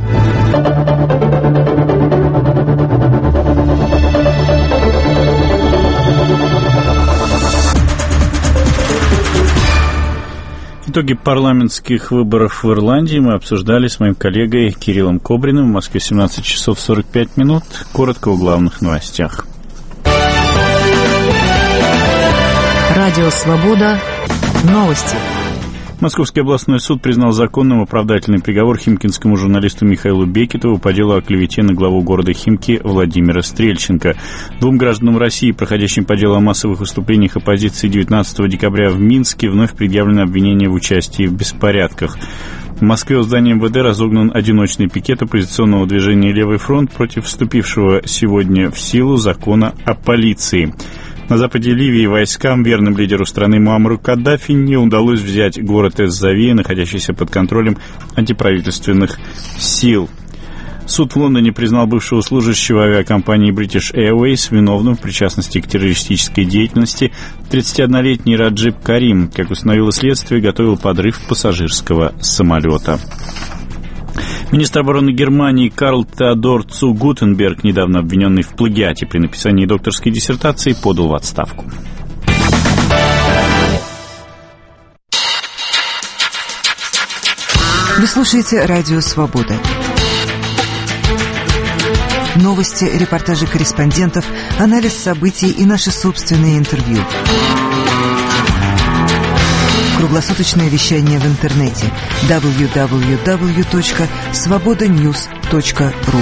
Итоги парламентских выборов в Ирландии мы обсуждали с моим коллегой Кириллом Кобриным. В Москве 17 часов 45 минут. Коротко о главных новостях. Радио «Свобода». Новости. Московский областной суд признал законным оправдательный приговор химкинскому журналисту Михаилу Бекетову по делу о клевете на главу города Химки Владимира Стрельченко. Двум гражданам России, проходящим по делу о массовых выступлениях оппозиции 19 декабря в Минске, вновь предъявлено обвинение в участии в беспорядках. В Москве у здания МВД разогнан одиночный пикет оппозиционного движения «Левый фронт» против вступившего сегодня в силу закона о полиции. На западе Ливии войскам, верным лидеру страны Муаммару Каддафи, не удалось взять город Эс-Завия, находящийся под контролем антиправительственных сил. Суд в Лондоне признал бывшего служащего авиакомпании British Airways виновным в причастности к террористической деятельности. 31-летний Раджиб Карим, как установило следствие, готовил подрыв пассажирского самолета. Министр обороны Германии Карл Теодор Цу Гутенберг, недавно обвиненный в плагиате при написании докторской диссертации, подал в отставку. Вы слушаете «Радио Свобода». Новости, репортажи корреспондентов, анализ событий и наши собственные интервью. Круглосуточное вещание в интернете www.svobodanews.ru.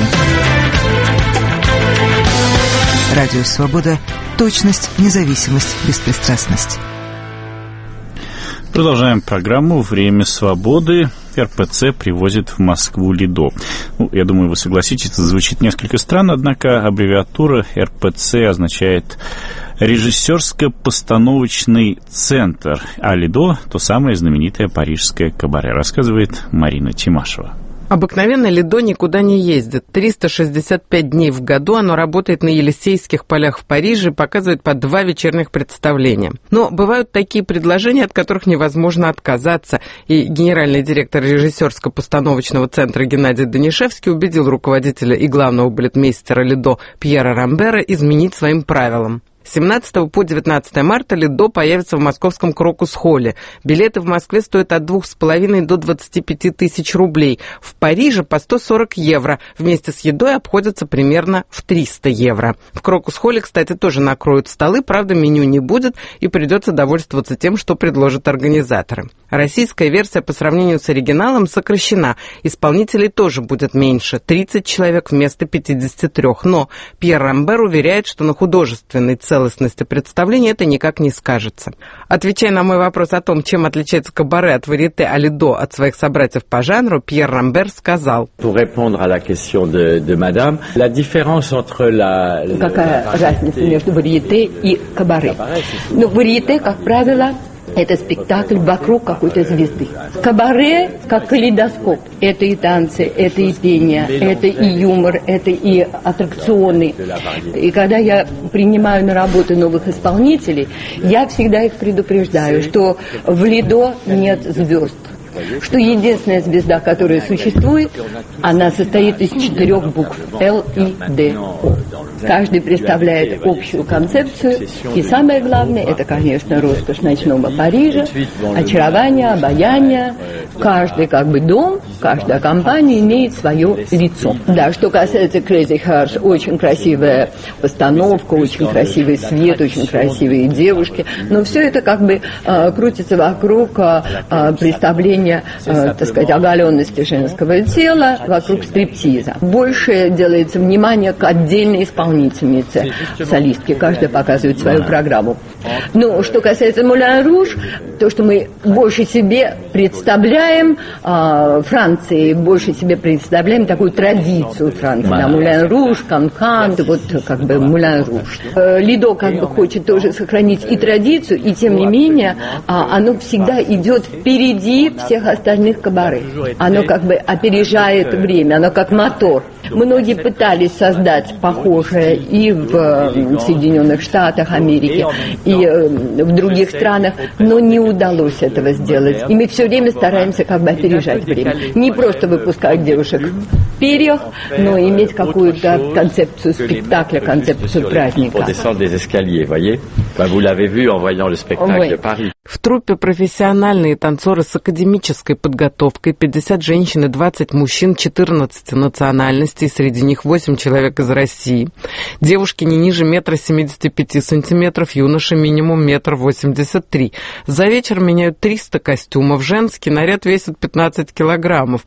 Радио «Свобода». Точность, независимость, беспристрастность. Продолжаем программу «Время свободы». РПЦ привозит в Москву ЛИДО. Я думаю, вы согласитесь, это звучит несколько странно, однако аббревиатура РПЦ означает режиссерско-постановочный центр, а ЛИДО – то самое знаменитое парижское кабаре, рассказывает Марина Тимашева. Обыкновенно ЛИДО никуда не ездит. 365 дней в году оно работает на Елисейских полях в Париже и показывает по 2 вечерних представления. Но бывают такие предложения, от которых невозможно отказаться. И генеральный директор режиссерско-постановочного центра Геннадий Данишевский убедил руководителя и главного балетмейстера ЛИДО Пьера Рамбера изменить своим правилам. С 17 по 19 марта ЛИДО появится в московском Крокус-холле. Билеты в Москве стоят от 2,5 до 25 тысяч рублей. В Париже по 140 евро. Вместе с едой обходятся примерно в 300 евро. В Крокус-холле, кстати, тоже накроют столы, правда, меню не будет и придется довольствоваться тем, что предложат организаторы. Российская версия по сравнению с оригиналом сокращена. Исполнителей тоже будет меньше. 30 человек вместо 53. Но Пьер Рамбер уверяет, что на художественной целостности представления это никак не скажется. Отвечая на мой вопрос о том, чем отличается кабаре от варьете, а ЛИДО от своих собратьев по жанру, Пьер Рамбер сказал. Какая разница между варьете и кабаре? Ну, варьете, как правило, это спектакль вокруг какой-то звезды. Кабаре, как калейдоскоп. Это и танцы, это и пение, это и юмор, это и аттракционы. И когда я принимаю на работу новых исполнителей, я всегда их предупреждаю, что в ЛИДО нет звезд. Что единственная звезда, которая существует, она состоит из 4 букв Л, И, Д, О. Каждый представляет общую концепцию, и самое главное, это, конечно, роскошь ночного Парижа, очарование, обаяние. Каждый дом, каждая компания имеет свое лицо. Да, что касается Crazy Horse, очень красивая постановка, очень красивый свет, очень красивые девушки, но все это крутится вокруг представления, так сказать, оголенности женского тела, вокруг стриптиза. Больше делается внимание к отдельной исполнительнице, солистке. Каждая показывает свою программу. Но что касается Мулен Руж, то, что мы больше себе представляем Франции, больше себе представляем такую традицию Франции. Да, Мулен Руж, Канкан, Мулен Руж. ЛИДО хочет тоже сохранить и традицию, и тем не менее оно всегда идет впереди всех остальных кабаре. Оно опережает время, оно как мотор. Многие пытались создать похожее и в Соединенных Штатах Америки, и в других странах, но не удалось этого сделать. И мы все время стараемся опережать время. Не просто выпускать девушек перьях, но иметь какую-то концепцию спектакля, концепцию праздника. В труппе профессиональные танцоры с академической подготовкой, 50 женщин и 20 мужчин 14 национальностей, среди них 8 человек из России. Девушки не ниже 1,75 м, юноши минимум 1,83 м. За вечер меняют 300 костюмов, женский наряд весит 15 килограммов.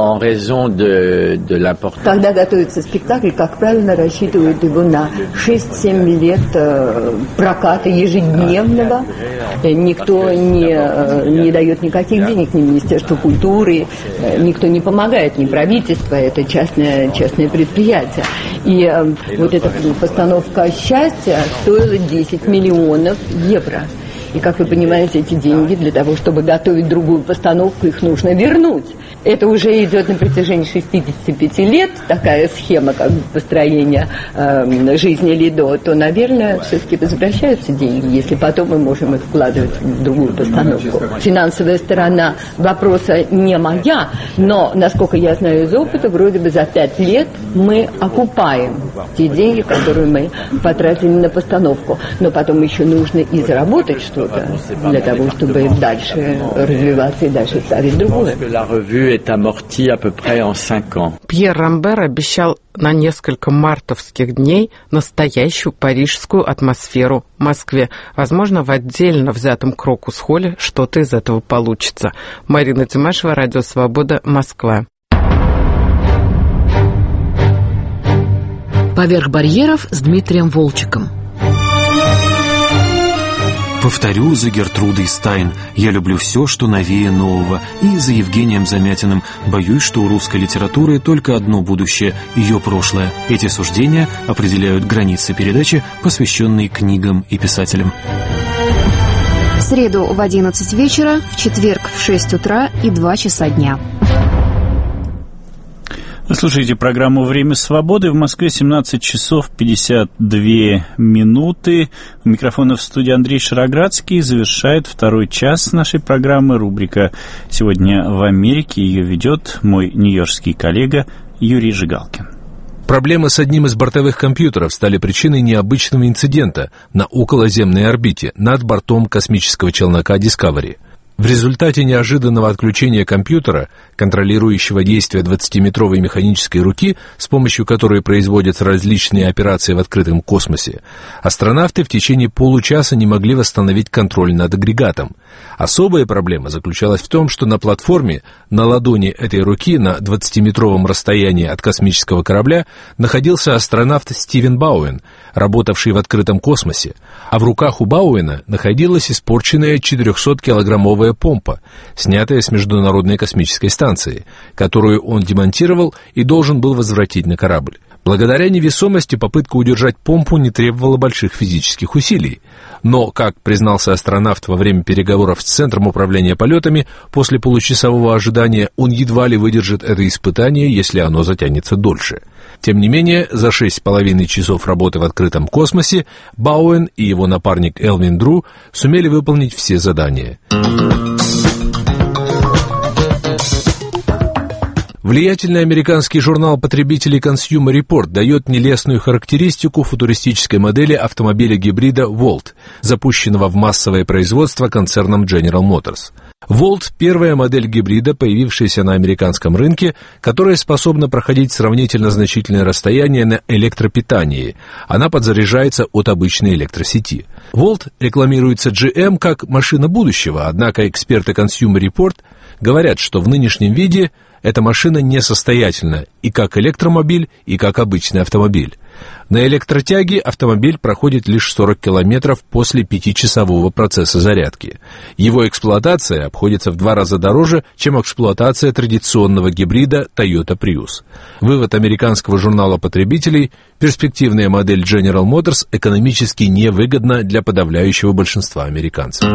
Когда готовится спектакль, как правильно, рассчитывают его на 6-7 лет проката ежедневного. Никто не дает никаких денег, ни Министерству культуры, никто не помогает, ни правительство, это частное предприятие. И вот эта постановка «Счастья» стоила 10 миллионов евро. И, как вы понимаете, эти деньги для того, чтобы готовить другую постановку, их нужно вернуть. Это уже идет на протяжении 65 лет, такая схема как бы построения жизни Лидо, то, наверное, все-таки возвращаются деньги, если потом мы можем их вкладывать в другую постановку. Финансовая сторона вопроса не моя, но, насколько я знаю из опыта, вроде бы за 5 лет мы окупаем те деньги, которые мы потратили на постановку. Но потом еще нужно и заработать что-то для того, чтобы дальше развиваться и дальше ставить другое. Пьер Рамбер обещал на несколько мартовских дней настоящую парижскую атмосферу в Москве. Возможно, в отдельно взятом Крокус-холле что-то из этого получится. Марина Тимашева, Радио Свобода, Москва. «Поверх барьеров» с Дмитрием Волчиком. Повторю за Гертрудой Стайн: я люблю все, что новее нового. И за Евгением Замятиным: боюсь, что у русской литературы только одно будущее — ее прошлое. Эти суждения определяют границы передачи, посвященной книгам и писателям. В среду в 11 вечера, в четверг в 6 утра и 2 часа дня. Вы слушаете программу «Время свободы». В Москве 17 часов 52 минуты. У микрофона в студии Андрей Шароградский. Завершает второй час нашей программы рубрика «Сегодня в Америке». Ее ведет мой нью-йоркский коллега Юрий Жигалкин. Проблемы с одним из бортовых компьютеров стали причиной необычного инцидента на околоземной орбите над бортом космического челнока Discovery. В результате неожиданного отключения компьютера, контролирующего действие 20-метровой механической руки, с помощью которой производятся различные операции в открытом космосе, астронавты в течение получаса не могли восстановить контроль над агрегатом. Особая проблема заключалась в том, что на платформе, на ладони этой руки на 20-метровом расстоянии от космического корабля, находился астронавт Стивен Бауэн, работавший в открытом космосе, а в руках у Бауэна находилась испорченная 400-килограммовая помпа, снятая с Международной космической станции, которую он демонтировал и должен был возвратить на корабль. Благодаря невесомости попытка удержать помпу не требовала больших физических усилий. Но, как признался астронавт во время переговоров с Центром управления полетами, после получасового ожидания он едва ли выдержит это испытание, если оно затянется дольше. Тем не менее, за 6,5 часов работы в открытом космосе Бауэн и его напарник Элвин Дру сумели выполнить все задания. Влиятельный американский журнал потребителей Consumer Report дает нелестную характеристику футуристической модели автомобиля-гибрида Volt, запущенного в массовое производство концерном General Motors. Volt – первая модель гибрида, появившаяся на американском рынке, которая способна проходить сравнительно значительное расстояние на электропитании. Она подзаряжается от обычной электросети. Volt рекламируется GM как машина будущего, однако эксперты Consumer Report говорят, что в нынешнем виде эта машина несостоятельна и как электромобиль, и как обычный автомобиль. На электротяге автомобиль проходит лишь 40 километров после 5-часового процесса зарядки. Его эксплуатация обходится в 2 раза дороже, чем эксплуатация традиционного гибрида Toyota Prius. Вывод американского журнала потребителей: перспективная модель General Motors экономически невыгодна для подавляющего большинства американцев.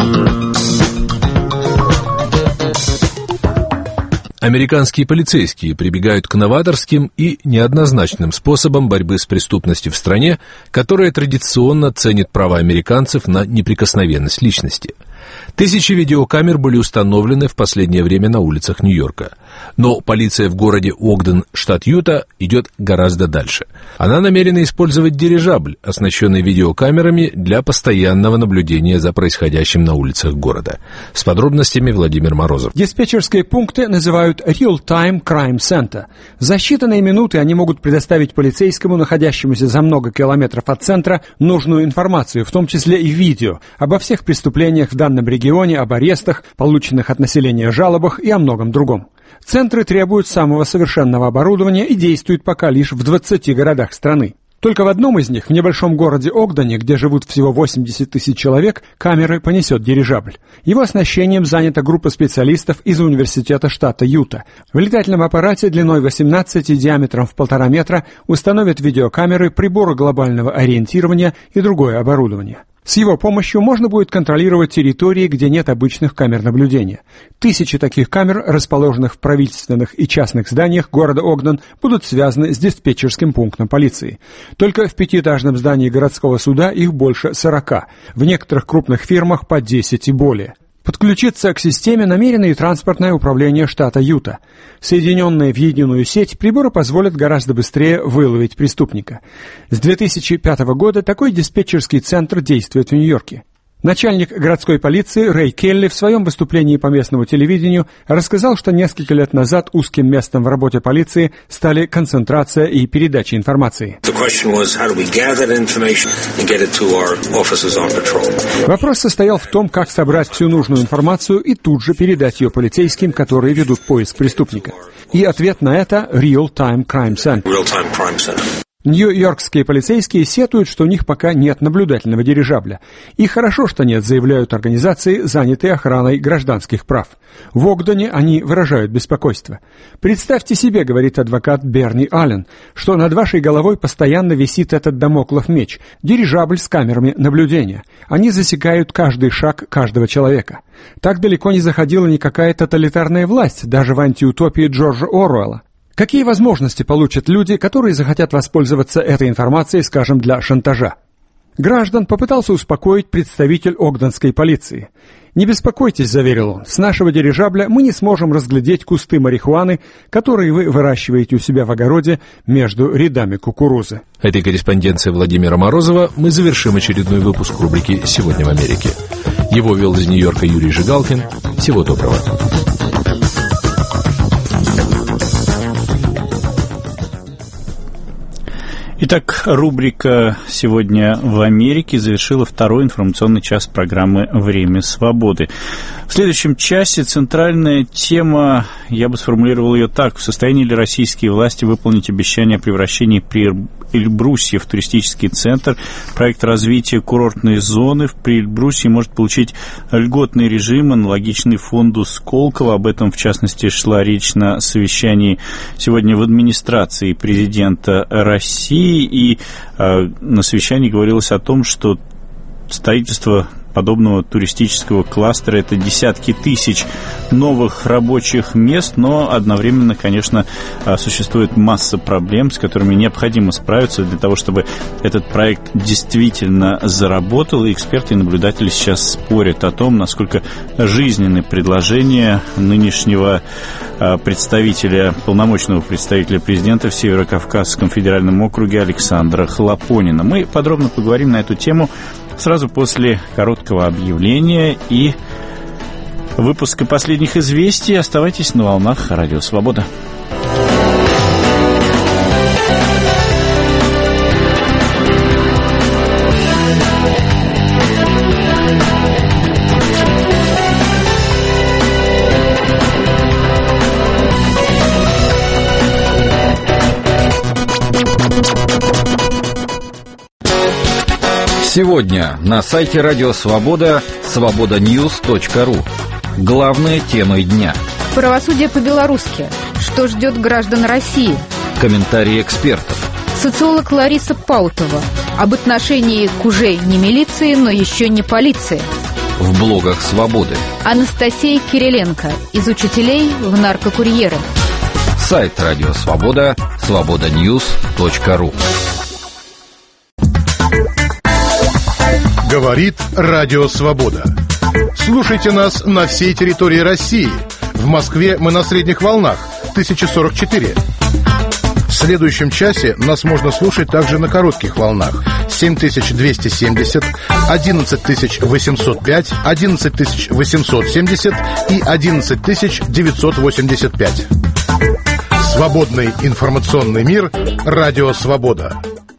Американские полицейские прибегают к новаторским и неоднозначным способам борьбы с преступностью в стране, которая традиционно ценит права американцев на неприкосновенность личности. Тысячи видеокамер были установлены в последнее время на улицах Нью-Йорка. Но полиция в городе Огден, штат Юта, идет гораздо дальше. Она намерена использовать дирижабль, оснащенный видеокамерами для постоянного наблюдения за происходящим на улицах города. С подробностями Владимир Морозов. Диспетчерские пункты называют Real-Time Crime Center. За считанные минуты они могут предоставить полицейскому, находящемуся за много километров от центра, нужную информацию, в том числе и видео, обо всех преступлениях в данном регионе, об арестах, полученных от населения жалобах и о многом другом. Центры требуют самого совершенного оборудования и действуют пока лишь в 20 городах страны. Только в одном из них, в небольшом городе Огдене, где живут всего 80 тысяч человек, камеры понесет дирижабль. Его оснащением занята группа специалистов из университета штата Юта. В летательном аппарате длиной 18 и диаметром в 1,5 метра установят видеокамеры, приборы глобального ориентирования и другое оборудование. С его помощью можно будет контролировать территории, где нет обычных камер наблюдения. Тысячи таких камер, расположенных в правительственных и частных зданиях города Огден, будут связаны с диспетчерским пунктом полиции. Только в 5-этажном здании городского суда их больше 40, в некоторых крупных фирмах по 10 и более. Подключиться к системе намерено и транспортное управление штата Юта. Соединенные в единую сеть, приборы позволят гораздо быстрее выловить преступника. С 2005 года такой диспетчерский центр действует в Нью-Йорке. Начальник городской полиции Рэй Келли в своем выступлении по местному телевидению рассказал, что несколько лет назад узким местом в работе полиции стали концентрация и передача информации. Вопрос состоял в том, как собрать всю нужную информацию и тут же передать ее полицейским, которые ведут поиск преступника. И ответ на это – Real-Time Crime Center. Нью-Йоркские полицейские сетуют, что у них пока нет наблюдательного дирижабля. И хорошо, что нет, заявляют организации, занятые охраной гражданских прав. В Огдене они выражают беспокойство. «Представьте себе, — говорит адвокат Берни Аллен, — что над вашей головой постоянно висит этот дамоклов меч, дирижабль с камерами наблюдения. Они засекают каждый шаг каждого человека. Так далеко не заходила никакая тоталитарная власть, даже в антиутопии Джорджа Оруэлла. Какие возможности получат люди, которые захотят воспользоваться этой информацией, скажем, для шантажа?» Граждан попытался успокоить представитель огденской полиции. «Не беспокойтесь, — заверил он, — с нашего дирижабля мы не сможем разглядеть кусты марихуаны, которые вы выращиваете у себя в огороде между рядами кукурузы». Этой корреспонденцией Владимира Морозова мы завершим очередной выпуск рубрики «Сегодня в Америке». Его вел из Нью-Йорка Юрий Жигалкин. Всего доброго. Итак, рубрика «Сегодня в Америке» завершила второй информационный час программы «Время свободы». В следующем часе центральная тема, я бы сформулировал ее так: в состоянии ли российские власти выполнить обещание о превращении Эльбрусье в туристический центр. Проект развития курортной зоны в Эльбрусье может получить льготный режим, аналогичный фонду Сколково. Об этом, в частности, шла речь на совещании сегодня в администрации президента России. И на совещании говорилось о том, что строительство подобного туристического кластера — это десятки тысяч новых рабочих мест, но одновременно, конечно, существует масса проблем, с которыми необходимо справиться для того, чтобы этот проект действительно заработал. И эксперты и наблюдатели сейчас спорят о том, насколько жизненны предложения нынешнего представителя, полномочного представителя президента в Северо-Кавказском федеральном округе Александра Хлопонина. Мы подробно поговорим на эту тему сразу после короткого объявления и выпуска последних известий. Оставайтесь на волнах Радио Свобода. Сегодня на сайте Радио Свобода свободаньюз.ру. Главные темы дня. Правосудие по-белорусски. Что ждет граждан России? Комментарии экспертов. Социолог Лариса Паутова. Об отношении к уже не милиции, но еще не полиции. В блогах Свободы. Анастасия Кириленко. Из учителей в наркокурьеры. Сайт Радио Свобода свободаньюз.ру. Говорит Радио Свобода. Слушайте нас на всей территории России. В Москве мы на средних волнах 1044. В следующем часе нас можно слушать также на коротких волнах 7270, 11805, 11870 и 11985. Свободный информационный мир. Радио «Свобода».